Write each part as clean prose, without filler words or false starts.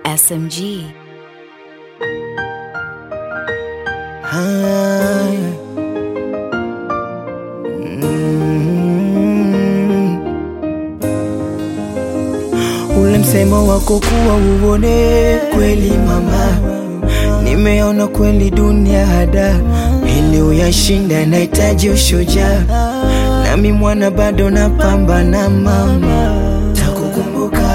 SMG. Ule msemo wako kuwa uone kweli mama, nimeona kweli dunia hada, ili uyashinda nahitaji ushujaa, nami mwana bado napambana mama, takukumbuka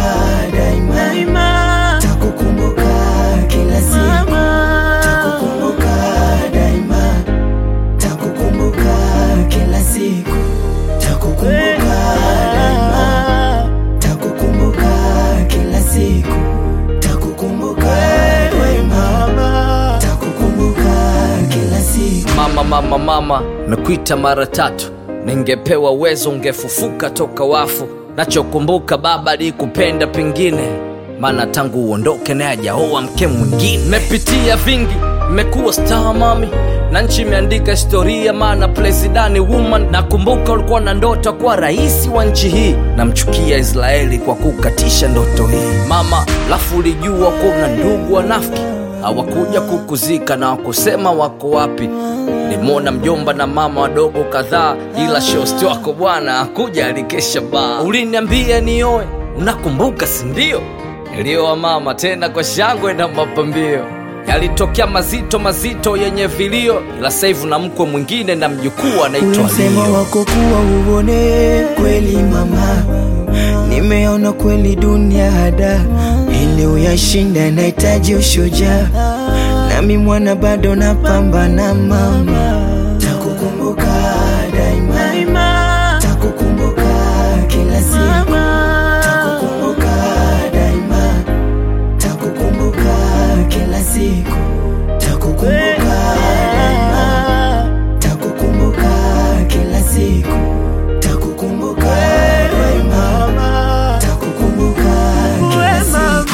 daima, takukumbuka kila siku, takukumbuka daima, takukumbuka kila siku, takukumbuka daima, takukumbuka kila siku, takukumbuka daima, takukumbuka kila siku. Mama, mekuita mara 3, ningepewa uwezo ungefufuka toka wafu. Nachokumbuka baba alikupenda pengine, maana tangu uondoke na hajaoa mke mwingine. Mepitia vingi, mekuwa star mami, na nchi imeandika historia, maana president woman. Nakumbuka ulikuwa na ndoto kwa rais wa nchi hii, namchukia Israeli kwa kukatisha ndoto hii mama. Lafu ulijua kuna ndugu wanafiki hawakuja kukuzika na wakusema wako wapi. Nimona mjomba na mama wadogo kadhaa, ila shosti wako bwana hakuja, alikesha baa. Uliniambia nioe, unakumbuka si ndio? Nilioa mama, tena kwa shangwe na mapambio. Yalitokea mazito yenye vilio, ila sasa hivi na mkwe mwingine na mjukuu anaitwa Leo. Msemo wako kuwa uone kweli mama, nimeona kweli dunia hada, ili uyashinda nahitaji ushujaa, nami mwana bado napambana mama, takukumbuka daima, takukumbuka kila siku, takukumbuka daima, takukumbuka kila siku, takukumbuka daima, takukumbuka kila siku, takukumbuka daima, takukumbuka kila siku.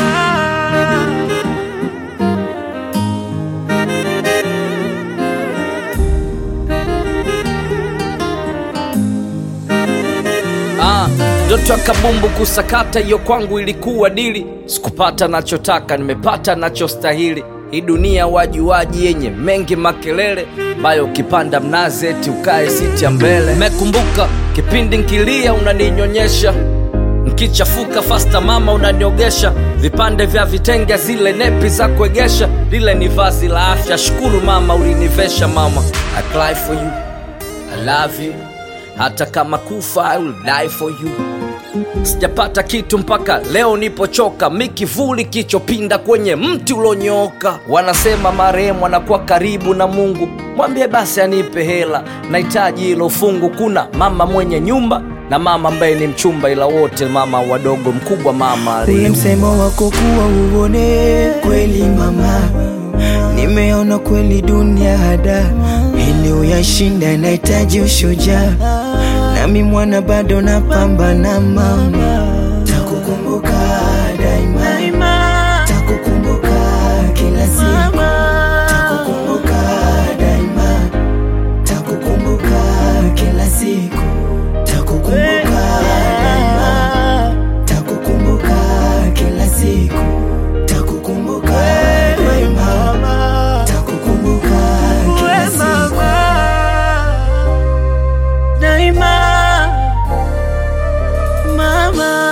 Ndoto ya kabumbu kusakata, hiyo kwangu ilikuwa dili. Sikupata nachotaka, nimepata nachostahili. Hii dunia waji yenye mengi makelele, bayo ukipanda mnazi eti ukae siti ya mbele. Mekumbuka kipindi nkilia unaninyonyesha, nkichafuka fasta mama unaniogesha, vipande vya vitenge zile nepi za kuegesha. Lile ni vazi la afya, shukuru mama ulinivesha mama. I cry for you, I love you, hata kama kufa I will die for you. Sijapata kitu mpaka leo nipochoka, mikivuli kichopinda kwenye mti ulonyoka. Wanasema marehemu anakuwa karibu na Mungu, mwambie basi anipe hela, nahitaji hilo fungu. Kuna mama mwenye nyumba na mama ambaye ni mchumba, ila wote mama wadogo mkubwa mama. Ule msemo wako kuwa uone kweli mama, nimeona kweli dunia hada, ili uyashinda nahitaji ushujaa, nami mwana bado napambana mama, takukumbuka daima, takukumbuka kila siku, takukumbuka daima, takukumbuka kila siku, takukumbuka daima, takukumbuka kila siku, takukumbuka daima, takukumbuka kila siku. Daima mama,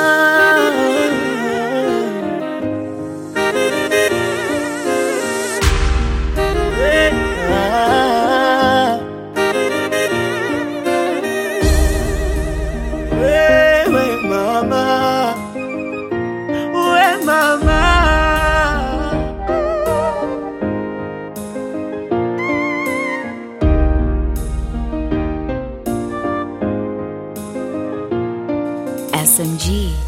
wewe mama, wewe mama. SMG.